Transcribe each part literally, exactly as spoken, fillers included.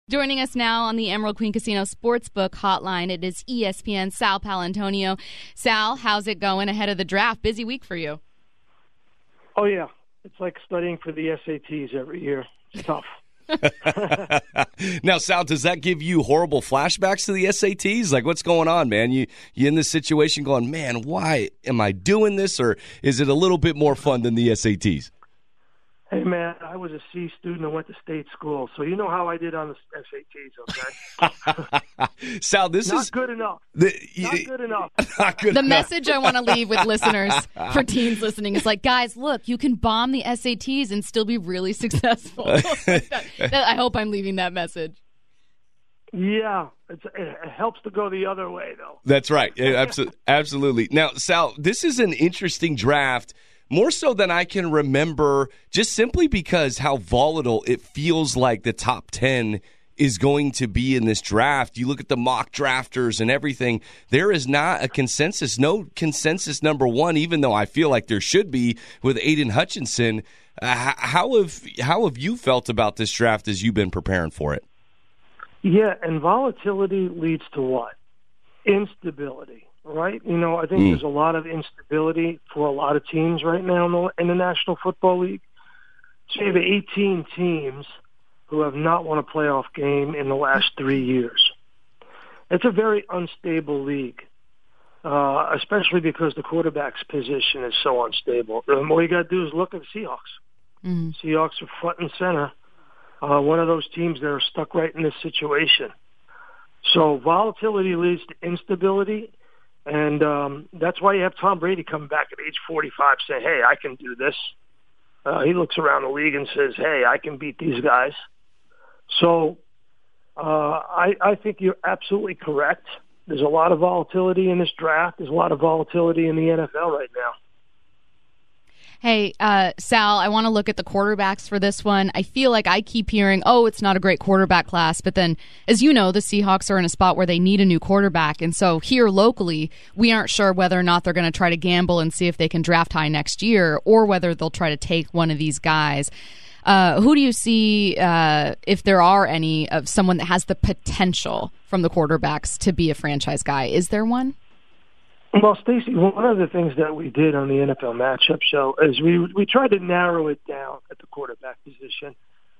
Joining us now on the Emerald Queen Casino Sportsbook Hotline, it is E S P N's Sal Paolantonio. Sal, how's it going ahead of the draft? Busy week for you. Oh, yeah. It's like studying for the S A Ts every year. It's tough. Now, Sal, does that give you horrible flashbacks to the S A Ts? Like, what's going on, man? You you in this situation going, man, why am I doing this? Or is it a little bit more fun than the S A Ts? Hey, man, I was a C student and went to state school, so you know how I did on the S A Ts, okay? Sal, this not is... good enough. The, not good enough. Not good the enough. message I want to leave with listeners, for teens listening, is like, guys, look, you can bomb the S A Ts and still be really successful. that, that, I hope I'm leaving that message. Yeah, it's, it helps to go the other way, though. That's right. Absolutely. Absolutely. Now, Sal, this is an interesting draft, more so than I can remember, just simply because how volatile it feels like the top ten is going to be in this draft. You look at the mock drafters and everything, there is not a consensus, no consensus number one, even though I feel like there should be with Aiden Hutchinson. Uh, how have how have you felt about this draft as you've been preparing for it? Yeah, and volatility leads to what? Instability. Right? You know, I think mm. there's a lot of instability for a lot of teams right now in the, in the National Football League. So you have eighteen teams who have not won a playoff game in the last three years. It's a very unstable league, uh, especially because the quarterback's position is so unstable. And all you got to do is look at the Seahawks. Mm. Seahawks are front and center. Uh, one of those teams that are stuck right in this situation. So volatility leads to instability. And um, that's why you have Tom Brady coming back at age forty-five saying, hey, I can do this. Uh, he looks around the league and says, hey, I can beat these guys. So uh, I, I think you're absolutely correct. There's a lot of volatility in this draft. There's a lot of volatility in the N F L right now. Hey, uh, Sal, I want to look at the quarterbacks for this one. I feel like I keep hearing, oh, it's not a great quarterback class. But then, as you know, the Seahawks are in a spot where they need a new quarterback. And so here locally, we aren't sure whether or not they're going to try to gamble and see if they can draft high next year or whether they'll try to take one of these guys. Uh, who do you see, uh, if there are any, of someone that has the potential from the quarterbacks to be a franchise guy? Is there one? Well, Stacey, one of the things that we did on the N F L matchup show is we we tried to narrow it down at the quarterback position,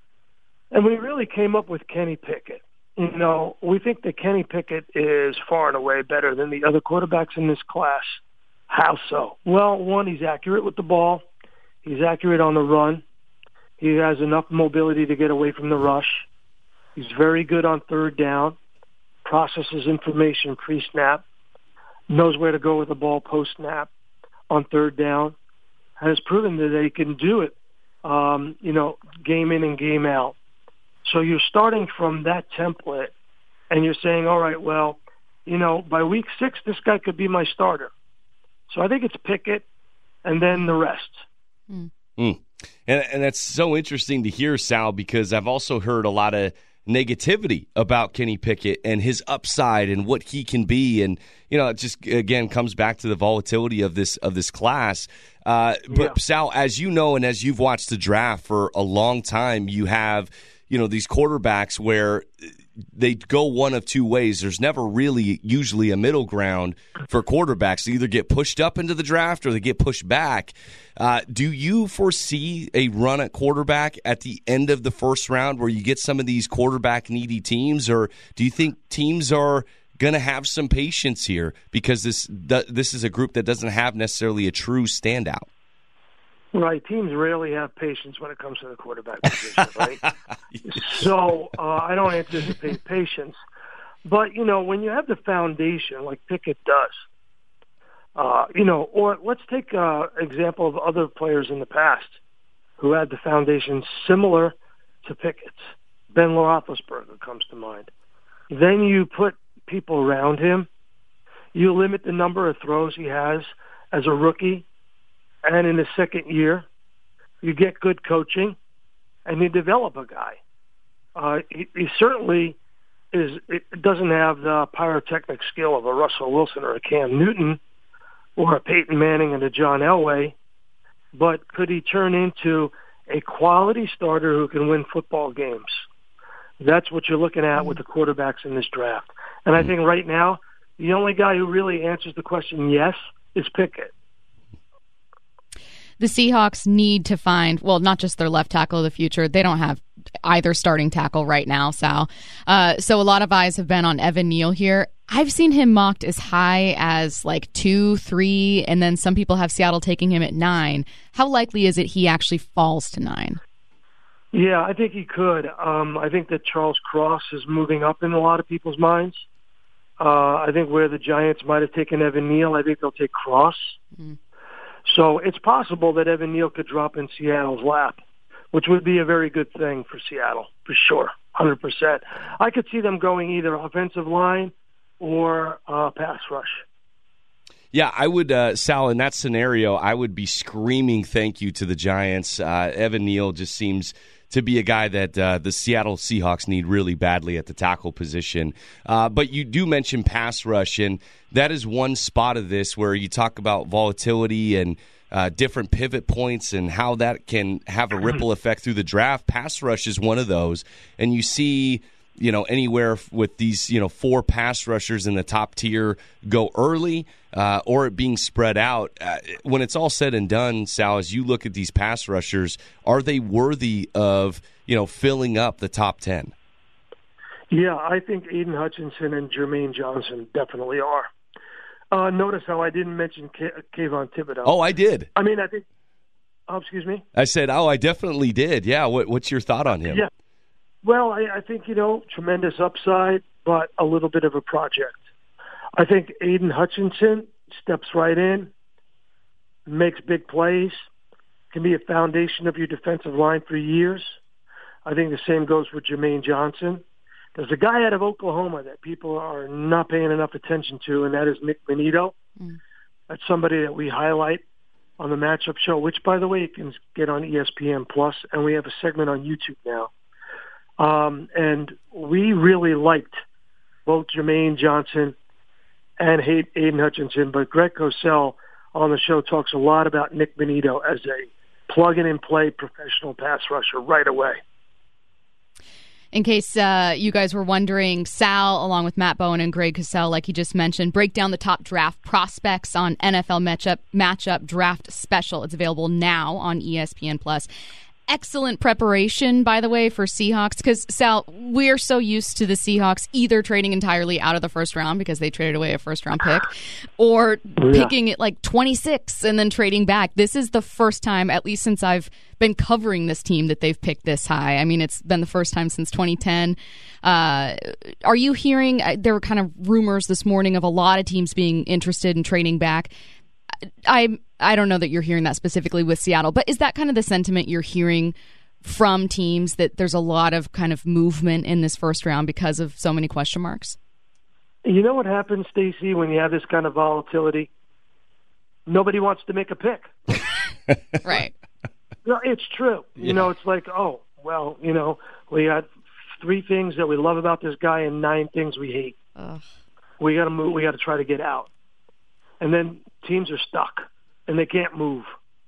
and we really came up with Kenny Pickett. You know, we think that Kenny Pickett is far and away better than the other quarterbacks in this class. How so? Well, one, he's accurate with the ball. He's accurate on the run. He has enough mobility to get away from the rush. He's very good on third down, processes information pre-snap, knows where to go with the ball post-snap on third down, has proven that he can do it, um, you know, game in and game out. So you're starting from that template, and you're saying, all right, well, you know, by week six, this guy could be my starter. So I think it's Pickett and then the rest. Mm. Mm. And, and that's so interesting to hear, Sal, because I've also heard a lot of negativity about Kenny Pickett and his upside and what he can be, and you know, it just again comes back to the volatility of this of this class. Uh, but yeah. Sal, as you know, and as you've watched the draft for a long time, you have you know these quarterbacks where they go one of two ways. There's never really usually a middle ground for quarterbacks. They either get pushed up into the draft or they get pushed back. Uh, do you foresee a run at quarterback at the end of the first round where you get some of these quarterback-needy teams, or do you think teams are going to have some patience here because this this is a group that doesn't have necessarily a true standout? Right. Teams rarely have patience when it comes to the quarterback position, right? So uh, I don't anticipate patience. But, you know, when you have the foundation like Pickett does, uh, you know, or let's take an uh, example of other players in the past who had the foundation similar to Pickett's. Ben Roethlisberger comes to mind. Then you put people around him. You limit the number of throws he has as a rookie. And in the second year, you get good coaching, and you develop a guy. Uh, he, he certainly is. It doesn't have the pyrotechnic skill of a Russell Wilson or a Cam Newton or a Peyton Manning and a John Elway, but could he turn into a quality starter who can win football games? That's what you're looking at with the quarterbacks in this draft. And I think right now, the only guy who really answers the question yes is Pickett. The Seahawks need to find, well, not just their left tackle of the future. They don't have either starting tackle right now, Sal. Uh, so a lot of eyes have been on Evan Neal here. I've seen him mocked as high as like two, three, and then some people have Seattle taking him at nine. How likely is it he actually falls to nine? Yeah, I think he could. Um, I think that Charles Cross is moving up in a lot of people's minds. Uh, I think where the Giants might have taken Evan Neal, I think they'll take Cross. Mm-hmm. So it's possible that Evan Neal could drop in Seattle's lap, which would be a very good thing for Seattle, for sure, one hundred percent. I could see them going either offensive line or uh, pass rush. Yeah, I would, uh, Sal, in that scenario, I would be screaming thank you to the Giants. Uh, Evan Neal just seems to be a guy that uh, the Seattle Seahawks need really badly at the tackle position. Uh, but you do mention pass rush, and that is one spot of this where you talk about volatility and uh, different pivot points and how that can have a ripple effect through the draft. Pass rush is one of those, and you see, you know, anywhere with these, you know, four pass rushers in the top tier go early uh, or it being spread out. Uh, when it's all said and done, Sal, as you look at these pass rushers, are they worthy of, you know, filling up the top ten? Yeah, I think Aiden Hutchinson and Jermaine Johnson definitely are. Uh, notice how I didn't mention K- Kayvon Thibodeau. Oh, I did. I mean, I think, oh, excuse me? I said, oh, I definitely did. Yeah, what, what's your thought on him? Yeah. Well, I, I think, you know, tremendous upside, but a little bit of a project. I think Aiden Hutchinson steps right in, makes big plays, can be a foundation of your defensive line for years. I think the same goes with Jermaine Johnson. There's a guy out of Oklahoma that people are not paying enough attention to, and that is Nick Benito. Mm. That's somebody that we highlight on the matchup show, which, by the way, you can get on E S P N Plus, and we have a segment on YouTube now. Um, and we really liked both Jermaine Johnson and Aiden Hutchinson, but Greg Cosell on the show talks a lot about Nick Benito as a plug-and-play professional pass rusher right away. In case uh, you guys were wondering, Sal, along with Matt Bowen and Greg Cosell, like he just mentioned, break down the top draft prospects on N F L Matchup Matchup Draft Special. It's available now on E S P N Plus. Excellent preparation, by the way, for Seahawks, because, Sal, we're so used to the Seahawks either trading entirely out of the first round because they traded away a first-round pick, or yeah. picking it like twenty-six and then trading back. This is the first time, at least since I've been covering this team, that they've picked this high. I mean, it's been the first time since twenty ten. Uh, are you hearing, there were kind of rumors this morning of a lot of teams being interested in trading back. I I don't know that you're hearing that specifically with Seattle, but is that kind of the sentiment you're hearing from teams, that there's a lot of kind of movement in this first round because of so many question marks? You know what happens, Stacey, when you have this kind of volatility? Nobody wants to make a pick. Right. No, it's true. Yeah. You know, it's like, oh, well, you know, we got three things that we love about this guy and nine things we hate. Ugh. We got to move. We got to try to get out. And then teams are stuck and they can't move.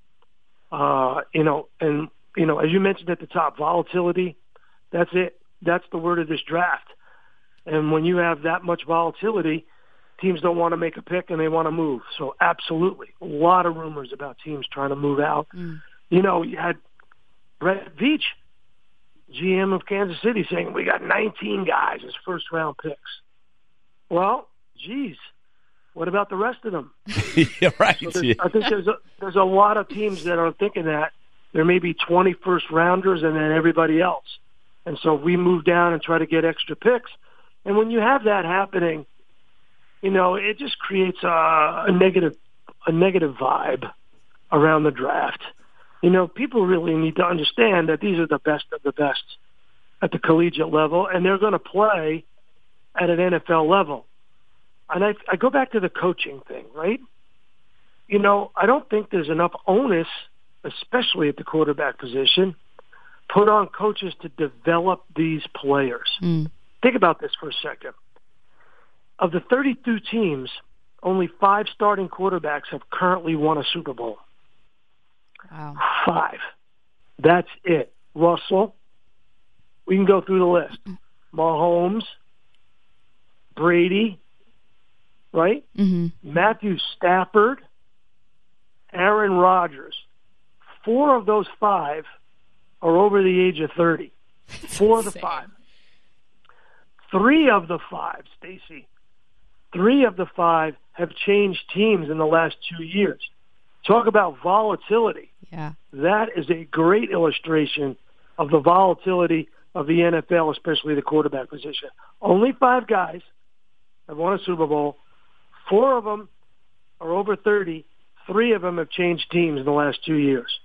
Uh, you know, and, you know, as you mentioned at the top, volatility, that's it. That's the word of this draft. And when you have that much volatility, teams don't want to make a pick and they want to move. So absolutely. A lot of rumors about teams trying to move out. Mm. You know, you had Brett Veach, G M of Kansas City, saying we got nineteen guys as first round picks. Well, geez. What about the rest of them? Yeah, right. So yeah. I think there's a, there's a lot of teams that are thinking that there may be twenty first-rounders and then everybody else. And so we move down and try to get extra picks. And when you have that happening, you know, it just creates a, a negative a negative vibe around the draft. You know, people really need to understand that these are the best of the best at the collegiate level, and they're going to play at an N F L level. And I, I go back to the coaching thing, right? You know, I don't think there's enough onus, especially at the quarterback position, put on coaches to develop these players. Mm. Think about this for a second. Of the thirty-two teams, only five starting quarterbacks have currently won a Super Bowl. Wow. Five. That's it. Russell, We can go through the list. Mahomes, Brady, right? Mm-hmm. Matthew Stafford, Aaron Rodgers. Four of those five are over the age of thirty. That's Four insane. of the five. Three of the five, Stacy, three of the five have changed teams in the last two years. Talk about volatility. Yeah. That is a great illustration of the volatility of the N F L, especially the quarterback position. Only five guys have won a Super Bowl. Four of them are over thirty. Three of them have changed teams in the last two years.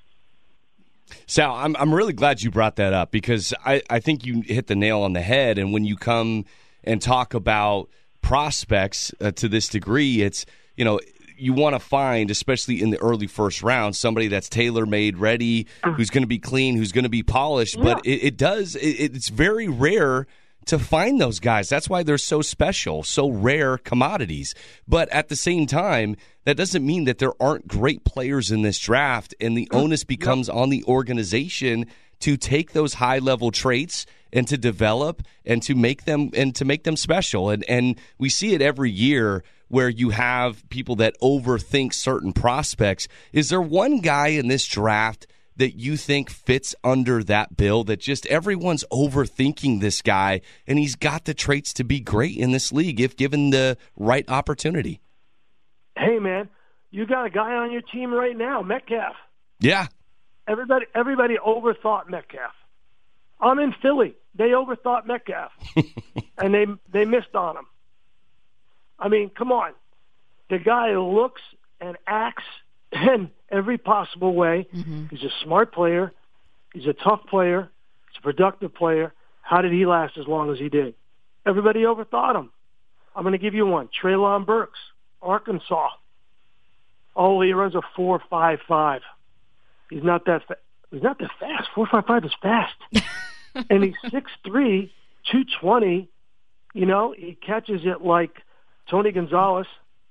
Sal, I'm I'm really glad you brought that up because I, I think you hit the nail on the head. And when you come and talk about prospects uh, to this degree, it's, you know, you want to find, especially in the early first round, somebody that's tailor-made, ready, who's going to be clean, who's going to be polished. Yeah. But it, it does, it, it's very rare to find those guys. That's why they're so special, so rare commodities. But at the same time, that doesn't mean that there aren't great players in this draft, and the onus becomes on the organization to take those high-level traits and to develop and to make them and to make them special. And and we see it every year where you have people that overthink certain prospects. Is there one guy in this draft that you think fits under that bill, that just everyone's overthinking this guy and he's got the traits to be great in this league if given the right opportunity? Hey, man, you got a guy on your team right now, Metcalf. Yeah. Everybody everybody overthought Metcalf. I'm in Philly. They overthought Metcalf, and they they missed on him. I mean, come on. The guy looks and acts in every possible way. Mm-hmm. He's a smart player. He's a tough player. He's a productive player. How did he last as long as he did? Everybody overthought him. I'm going to give you one. Treylon Burks, Arkansas. Oh, he runs a four five five. He's not that fa- he's not that fast. four five five is fast. And he's six three, two twenty. You know, he catches it like Tony Gonzalez,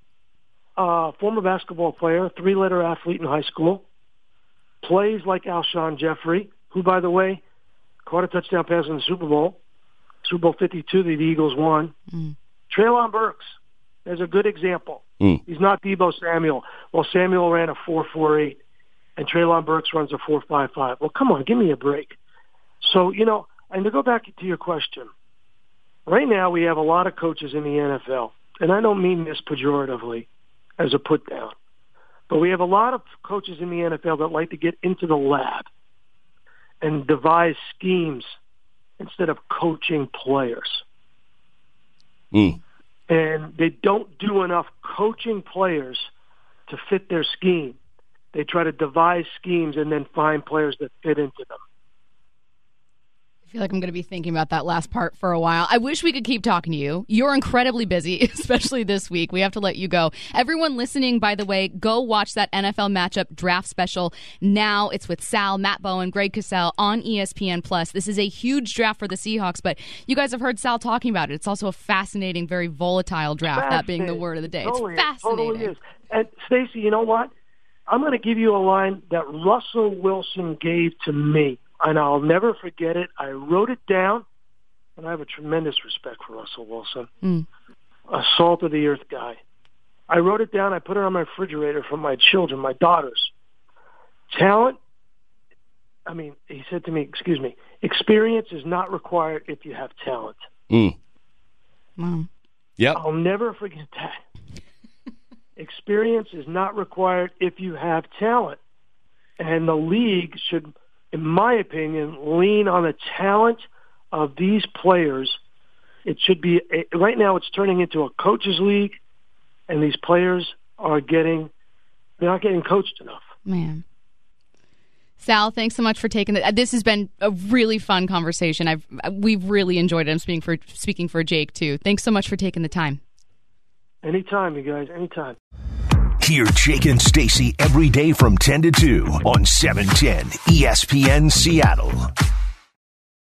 uh, former basketball player, three-letter athlete in high school, plays like Alshon Jeffrey, who, by the way, caught a touchdown pass in the Super Bowl, Super Bowl fifty-two that the Eagles won. Mm. Treylon Burks, there's a good example. Mm. He's not Deebo Samuel. Well, Samuel ran a four four eight, and Treylon Burks runs a four five five. Well, come on, give me a break. So, you know, and to go back to your question, right now we have a lot of coaches in the N F L, and I don't mean this pejoratively as a put-down, but we have a lot of coaches in the N F L that like to get into the lab and devise schemes instead of coaching players. Mm. And they don't do enough coaching players to fit their scheme. They try to devise schemes and then find players that fit into them. I feel like I'm going to be thinking about that last part for a while. I wish we could keep talking to you. You're incredibly busy, especially this week. We have to let you go. Everyone listening, by the way, go watch that N F L matchup draft special now. It's with Sal, Matt Bowen, Greg Cosell on E S P N Plus. This is a huge draft for the Seahawks, but you guys have heard Sal talking about it. It's also a fascinating, very volatile draft, that being the word of the day. It's totally, fascinating. It totally is. And, Stacey, you know what? I'm going to give you a line that Russell Wilson gave to me, and I'll never forget it. I wrote it down, and I have a tremendous respect for Russell Wilson, mm. a salt-of-the-earth guy. I wrote it down. I put it on my refrigerator for my children, my daughters. Talent, I mean, he said to me, excuse me, experience is not required if you have talent. Mm. Wow. Yep. I'll never forget that. Experience is not required if you have talent. And the league should, in my opinion, lean on the talent of these players. It should be, right now it's turning into a coaches league, and these players are getting, they're not getting coached enough. Man. Sal, thanks so much for taking the, this has been a really fun conversation. I've we've really enjoyed it. I'm speaking for speaking for Jake too. Thanks so much for taking the time. Anytime, you guys, anytime. Hear Jake and Stacey every day from ten to two on seven ten E S P N Seattle.